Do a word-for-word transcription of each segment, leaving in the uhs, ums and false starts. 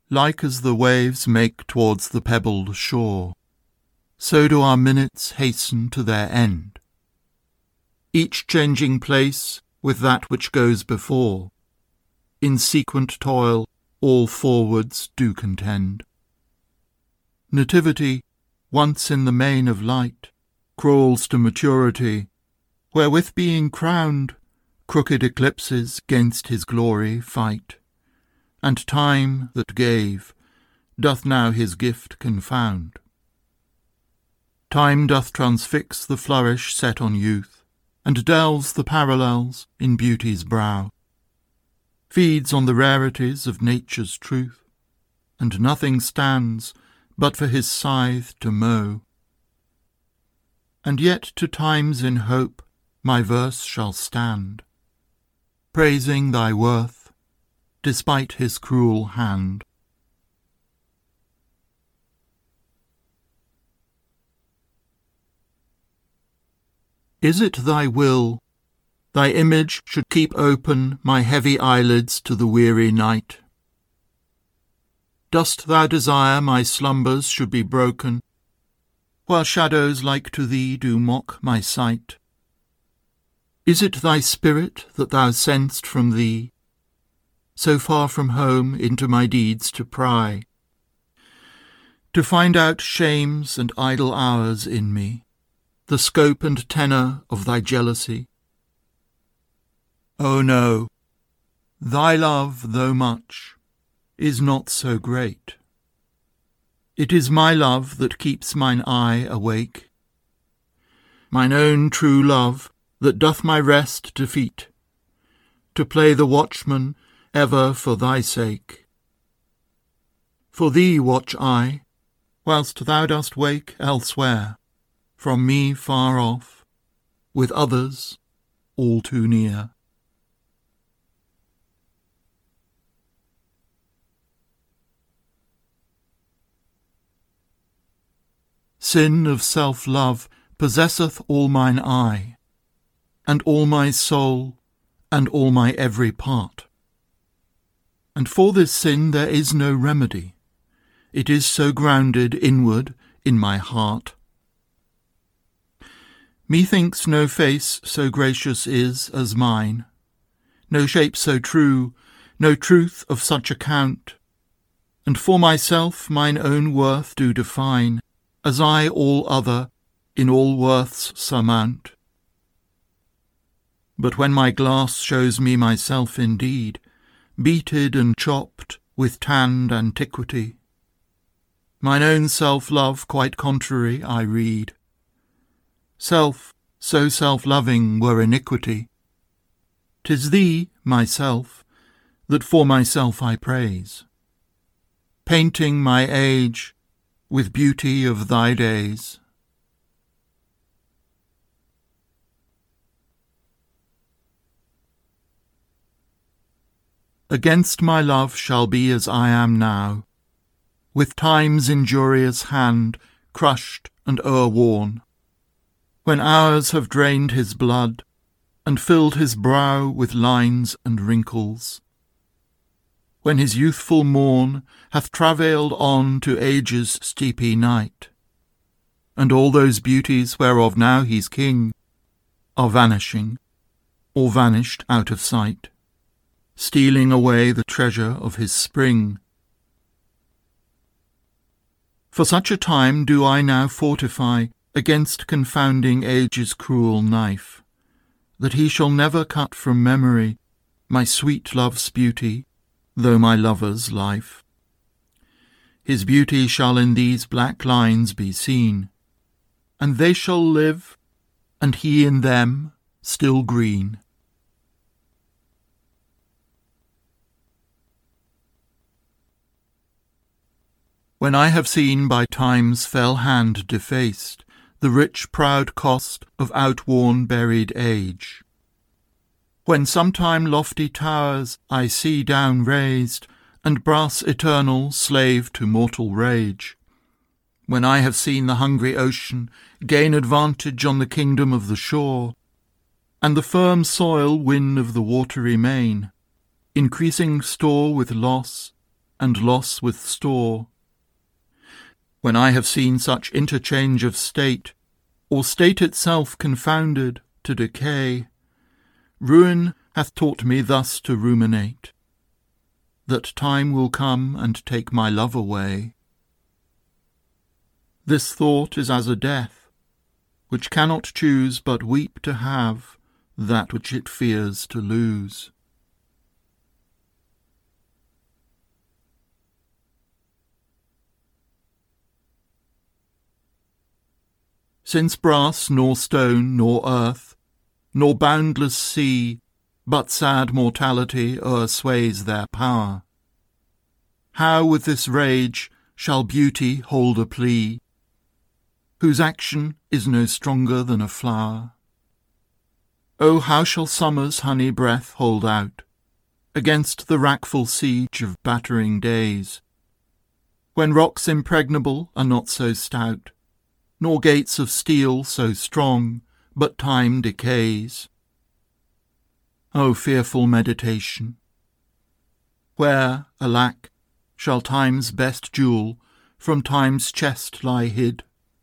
like as the waves make towards the pebbled shore, so do our minutes hasten to their end. Each changing place with that which goes before, in sequent toil all forwards do contend. Nativity, once in the main of light, crawls to maturity, where with being crowned, crooked eclipses gainst his glory fight, and time that gave doth now his gift confound. Time doth transfix the flourish set on youth, and delves the parallels in beauty's brow, feeds on the rarities of nature's truth, and nothing stands but for his scythe to mow. And yet to times in hope my verse shall stand, praising thy worth despite his cruel hand. Is it thy will thy image should keep open my heavy eyelids to the weary night? Dost thou desire my slumbers should be broken, while shadows like to thee do mock my sight? Is it thy spirit that thou send'st from thee, so far from home into my deeds to pry, to find out shames and idle hours in me, the scope and tenor of thy jealousy? Oh no, thy love, though much, is not so great. It is my love that keeps mine eye awake, mine own true love that doth my rest defeat, to play the watchman ever for thy sake. For thee watch I, whilst thou dost wake elsewhere, from me far off, with others all too near. Sin of self-love possesseth all mine eye, and all my soul, and all my every part. And for this sin there is no remedy, it is so grounded inward in my heart. Methinks no face so gracious is as mine, no shape so true, no truth of such account, and for myself mine own worth do define, as I all other in all worths surmount. But when my glass shows me myself indeed, beated and chopped with tanned antiquity, mine own self-love quite contrary I read. Self so self-loving were iniquity. 'Tis thee, myself, that for myself I praise, painting my age with beauty of thy days. Against my love shall be as I am now, with time's injurious hand crushed and o'erworn, when hours have drained his blood and filled his brow with lines and wrinkles, when his youthful morn hath travailed on to age's steepy night, and all those beauties whereof now he's king are vanishing, or vanished out of sight, stealing away the treasure of his spring. For such a time do I now fortify against confounding age's cruel knife, that he shall never cut from memory my sweet love's beauty, though my lover's life. His beauty shall in these black lines be seen, and they shall live, and he in them still green. When I have seen by time's fell hand defaced the rich proud cost of outworn buried age, when sometime lofty towers I see down raised, and brass eternal slave to mortal rage, when I have seen the hungry ocean gain advantage on the kingdom of the shore, and the firm soil win of the watery main, increasing store with loss, and loss with store. When I have seen such interchange of state, or state itself confounded to decay, ruin hath taught me thus to ruminate, that time will come and take my love away. This thought is as a death, which cannot choose but weep to have that which it fears to lose. Since brass nor stone nor earth, nor boundless sea, but sad mortality o'ersways their power, how with this rage shall beauty hold a plea, whose action is no stronger than a flower? Oh, how shall summer's honey breath hold out against the wrackful siege of battering days, when rocks impregnable are not so stout, nor gates of steel so strong, but time decays? O fearful meditation! Where, alack, shall time's best jewel from time's chest lie hid?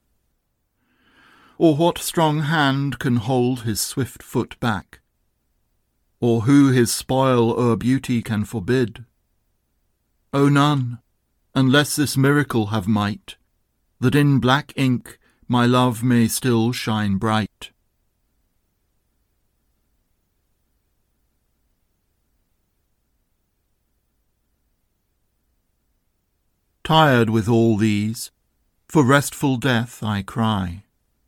Or what strong hand can hold his swift foot back? Or who his spoil o'er beauty can forbid? O none, unless this miracle have might, that in black ink my love may still shine bright. Tired with all these, for restful death I cry,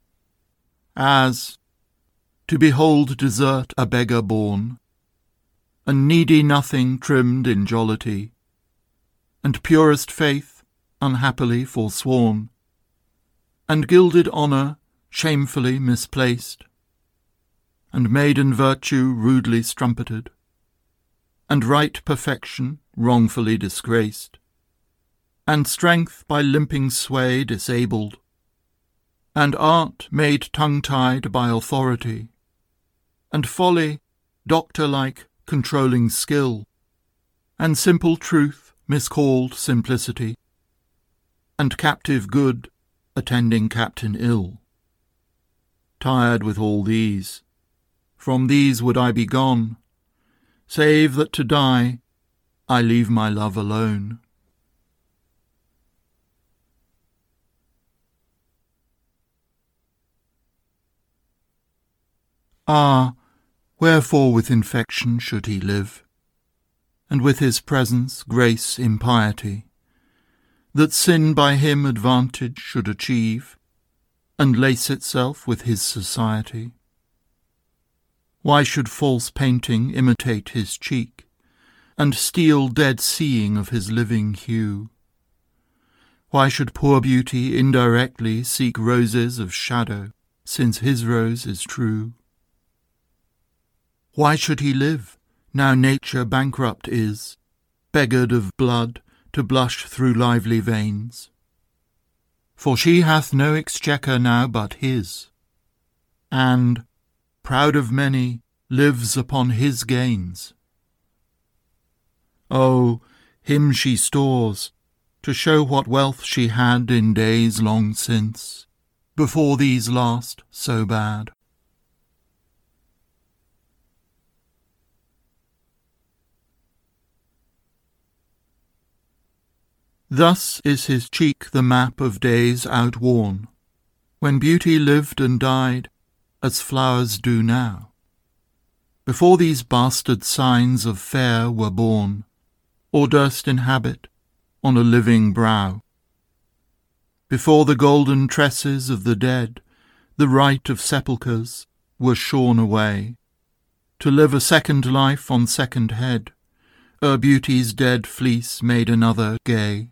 as, to behold desert a beggar born, and needy nothing trimmed in jollity, and purest faith unhappily forsworn, and gilded honour shamefully misplaced, and maiden virtue rudely strumpeted, and right perfection wrongfully disgraced, and strength by limping sway disabled, and art made tongue-tied by authority, and folly, doctor-like, controlling skill, and simple truth miscalled simplicity, and captive good attending captain ill. Tired with all these, from these would I be gone, save that to die I leave my love alone. Ah, wherefore with infection should he live, and with his presence grace impiety, that sin by him advantage should achieve, and lace itself with his society? Why should false painting imitate his cheek, and steal dead seeing of his living hue? Why should poor beauty indirectly seek roses of shadow, since his rose is true? Why should he live, now nature bankrupt is, beggared of blood, to blush through lively veins? For she hath no exchequer now but his, and, proud of many, lives upon his gains. Oh, him she stores, to show what wealth she had in days long since, before these last so bad. Thus is his cheek the map of days outworn, when beauty lived and died, as flowers do now. Before these bastard signs of fair were born, or durst inhabit on a living brow. Before the golden tresses of the dead, the rite of sepulchres, were shorn away, to live a second life on second head, ere beauty's dead fleece made another gay.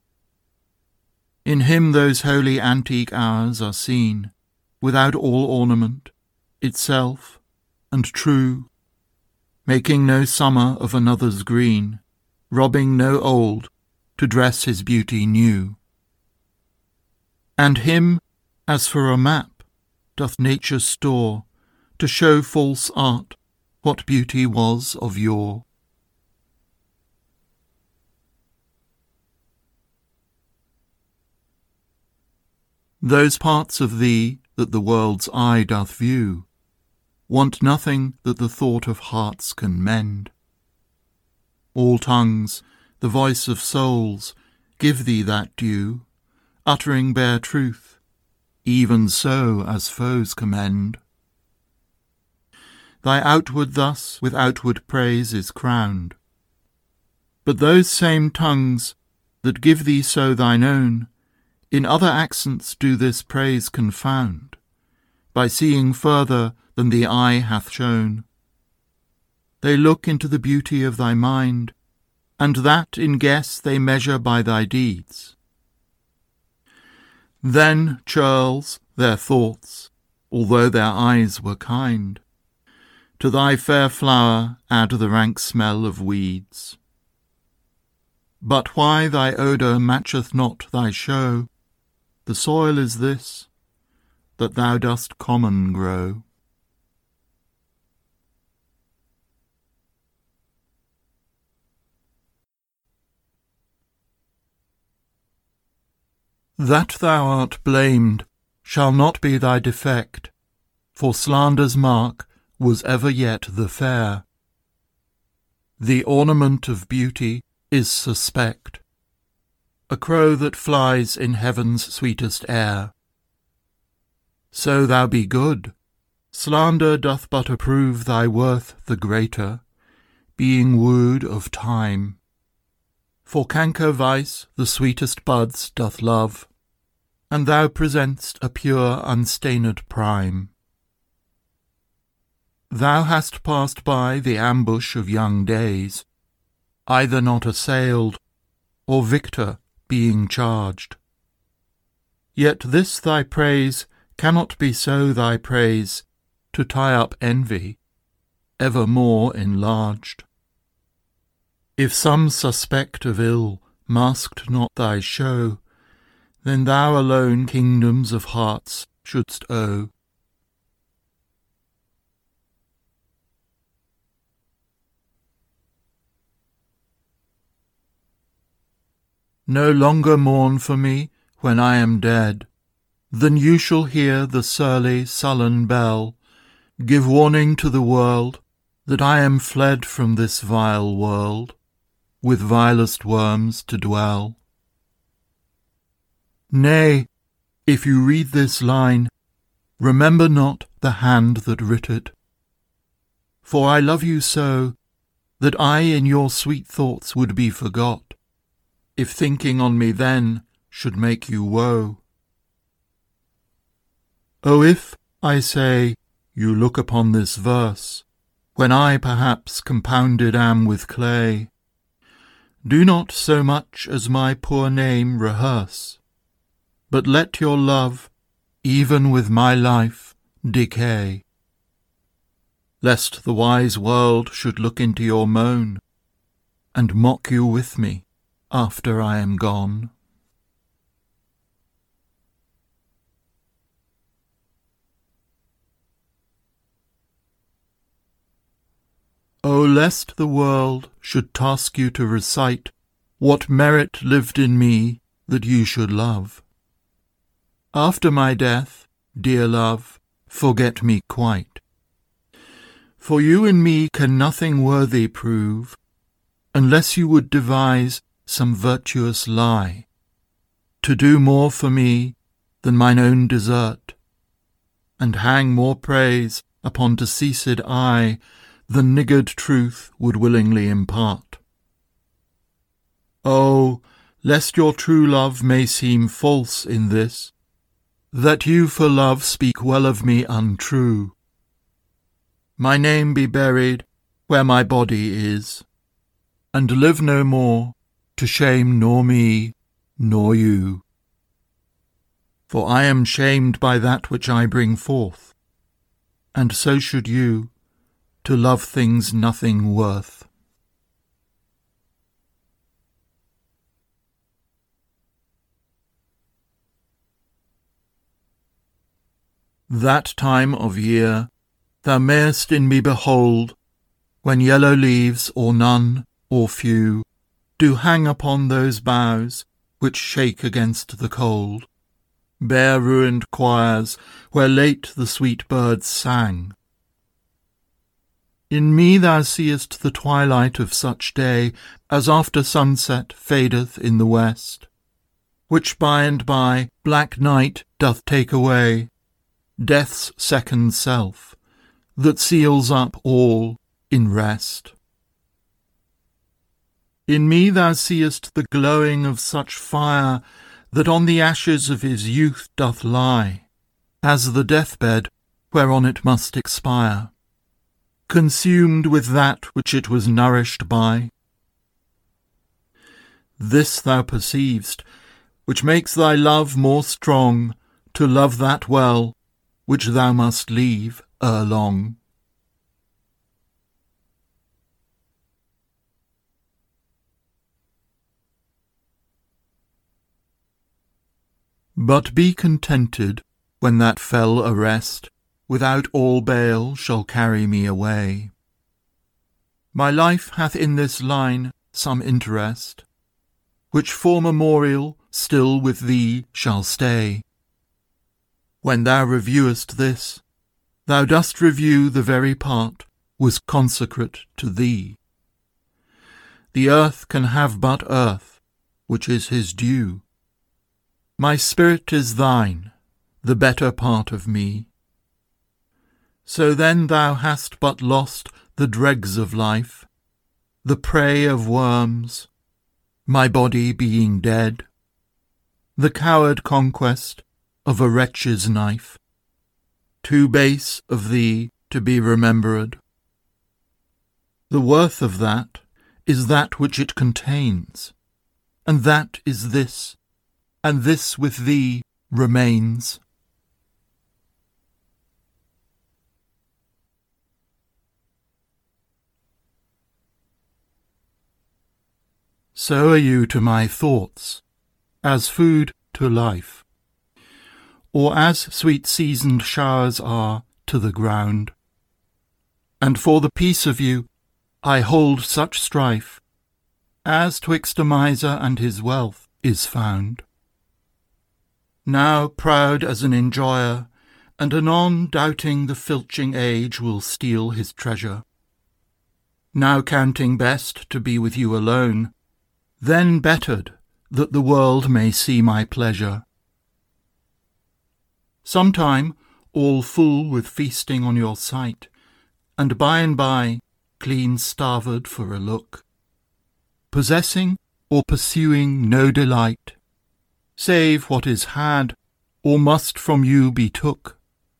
In him those holy antique hours are seen, without all ornament, itself and true, making no summer of another's green, robbing no old to dress his beauty new. And him, as for a map, doth nature store, to show false art what beauty was of yore. Those parts of thee that the world's eye doth view want nothing that the thought of hearts can mend. All tongues, the voice of souls, give thee that due, uttering bare truth, even so as foes commend. Thy outward thus with outward praise is crowned. But those same tongues that give thee so thine own, in other accents do this praise confound, by seeing further than the eye hath shown. They look into the beauty of thy mind, and that in guess they measure by thy deeds. Then churls their thoughts, although their eyes were kind, to thy fair flower add the rank smell of weeds. But why thy odour matcheth not thy show, the soil is this, that thou dost common grow. That thou art blamed shall not be thy defect, for slander's mark was ever yet the fair. The ornament of beauty is suspect, a crow that flies in heaven's sweetest air. So thou be good, slander doth but approve thy worth the greater, being wooed of time. For canker vice the sweetest buds doth love, and thou present'st a pure unstained prime. Thou hast passed by the ambush of young days, either not assailed, or victor being charged. Yet this thy praise cannot be so thy praise, to tie up envy, evermore enlarged. If some suspect of ill masked not thy show, then thou alone kingdoms of hearts shouldst owe. No longer mourn for me when I am dead, than you shall hear the surly, sullen bell give warning to the world that I am fled from this vile world, with vilest worms to dwell. Nay, if you read this line, remember not the hand that writ it. For I love you so, that I in your sweet thoughts would be forgot, if thinking on me then should make you woe. Oh, if, I say, you look upon this verse, when I perhaps compounded am with clay, do not so much as my poor name rehearse, but let your love, even with my life, decay, lest the wise world should look into your moan, and mock you with me after I am gone. O lest the world should task you to recite what merit lived in me that you should love. After my death, dear love, forget me quite. For you in me can nothing worthy prove, unless you would devise some virtuous lie, to do more for me than mine own desert, and hang more praise upon deceased eye than niggard truth would willingly impart. Oh, lest your true love may seem false in this, that you for love speak well of me untrue. My name be buried where my body is, and live no more to shame nor me nor you. For I am shamed by that which I bring forth, and so should you, to love things nothing worth. That time of year thou mayest in me behold, when yellow leaves, or none, or few, do hang upon those boughs which shake against the cold. bare ruined choirs, where late the sweet birds sang. In me thou seest the twilight of such day as after sunset fadeth in the west, which by and by black night doth take away, death's second self, that seals up all in rest. In me thou seest the glowing of such fire that on the ashes of his youth doth lie, as the deathbed whereon it must expire, consumed with that which it was nourished by. This thou perceiv'st, which makes thy love more strong, to love that well which thou must leave ere long. But be contented when that fell arrest without all bale shall carry me away. My life hath in this line some interest, which for memorial still with thee shall stay. When thou reviewest this, thou dost review the very part was consecrate to thee. The earth can have but earth, which is his due. My spirit is thine, the better part of me. So then thou hast but lost the dregs of life, the prey of worms, my body being dead, the coward conquest of a wretch's knife, too base of thee to be remembered. The worth of that is that which it contains, and that is this, and this with thee remains. So are you to my thoughts, as food to life, or as sweet seasoned showers are to the ground. And for the peace of you I hold such strife, as twixt a miser and his wealth is found. Now proud as an enjoyer, and anon doubting the filching age will steal his treasure. Now counting best to be with you alone, then bettered that the world may see my pleasure. Sometime all full with feasting on your sight, and by and by clean starved for a look, possessing or pursuing no delight, save what is had, or must from you be took.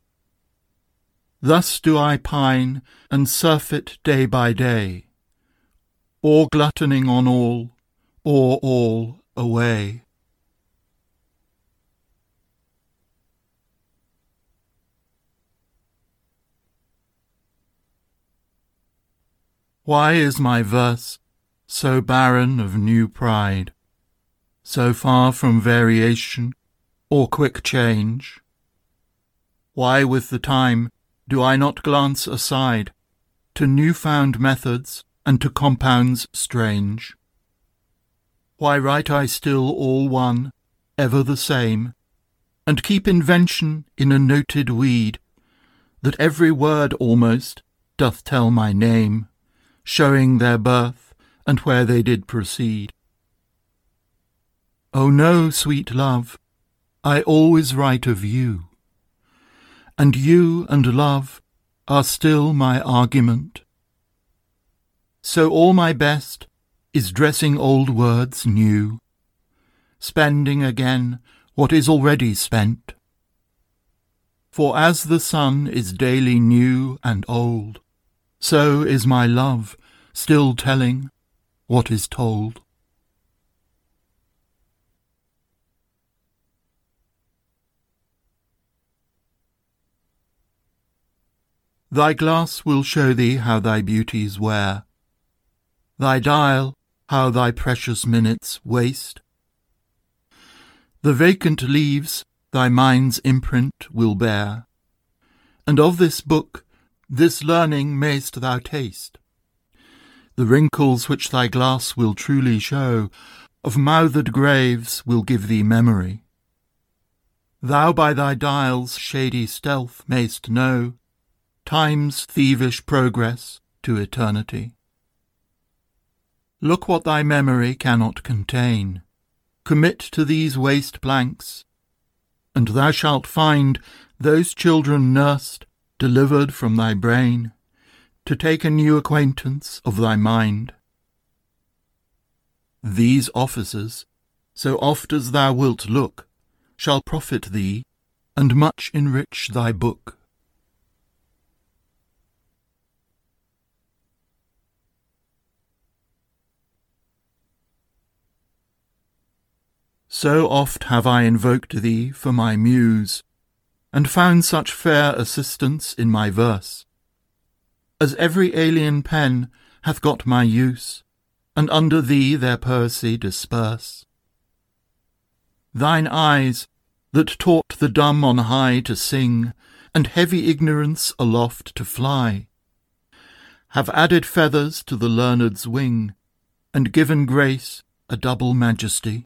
Thus do I pine and surfeit day by day, or gluttoning on all, or all away. Why is my verse so barren of new pride, so far from variation or quick change? Why with the time do I not glance aside to new-found methods and to compounds strange? Why write I still all one, ever the same, and keep invention in a noted weed, that every word almost doth tell my name, showing their birth and where they did proceed? Oh no, sweet love, I always write of you, and you and love are still my argument. So all my best is dressing old words new, spending again what is already spent. For as the sun is daily new and old, so is my love still telling what is told. Thy glass will show thee how thy beauties wear, thy dial how thy precious minutes waste. The vacant leaves thy mind's imprint will bear, and of this book this learning mayst thou taste. The wrinkles which thy glass will truly show of mouthed graves will give thee memory. thou by thy dial's shady stealth mayst know time's thievish progress to eternity. Look what thy memory cannot contain, commit to these waste blanks, and thou shalt find those children nursed, delivered from thy brain, to take a new acquaintance of thy mind. These officers, so oft as thou wilt look, shall profit thee, and much enrich thy book. So oft have I invoked thee for my muse, and found such fair assistance in my verse, as every alien pen hath got my use, and under thee their poesy disperse. Thine eyes, that taught the dumb on high to sing, and heavy ignorance aloft to fly, have added feathers to the learned's wing, and given grace a double majesty.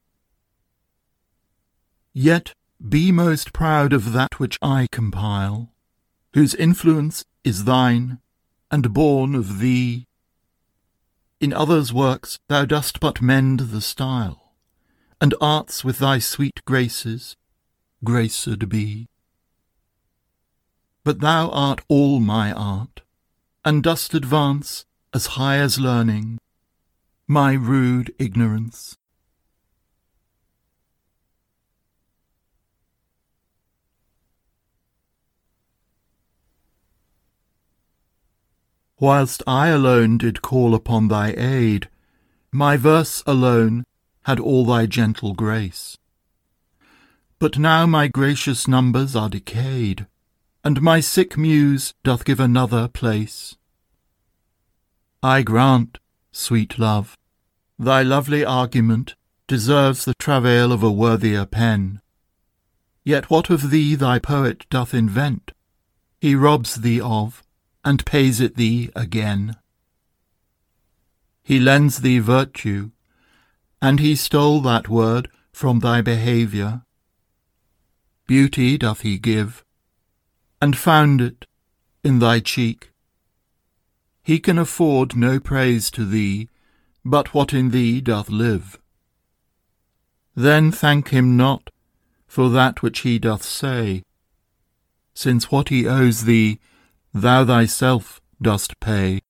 Yet be most proud of that which I compile, whose influence is thine, and born of thee. In others' works thou dost but mend the style, and arts with thy sweet graces graced be. But thou art all my art, and dost advance as high as learning, my rude ignorance. Whilst I alone did call upon thy aid, my verse alone had all thy gentle grace. But now my gracious numbers are decayed, and my sick muse doth give another place. I grant, sweet love, thy lovely argument deserves the travail of a worthier pen. Yet what of thee thy poet doth invent, he robs thee of, and pays it thee again. He lends thee virtue, and he stole that word from thy behaviour. Beauty doth he give, and found it in thy cheek. He can afford no praise to thee, but what in thee doth live. Then thank him not for that which he doth say, since what he owes thee thou thyself dost pay.